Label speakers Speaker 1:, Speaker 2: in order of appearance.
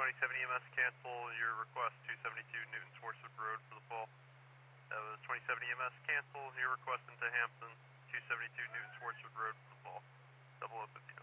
Speaker 1: 27 EMS cancel your request, 272 Newton Swartswood Road for the fall. That was 27 EMS cancel your request into Hampton, 272 Newton Swartswood Road for the fall. 0056.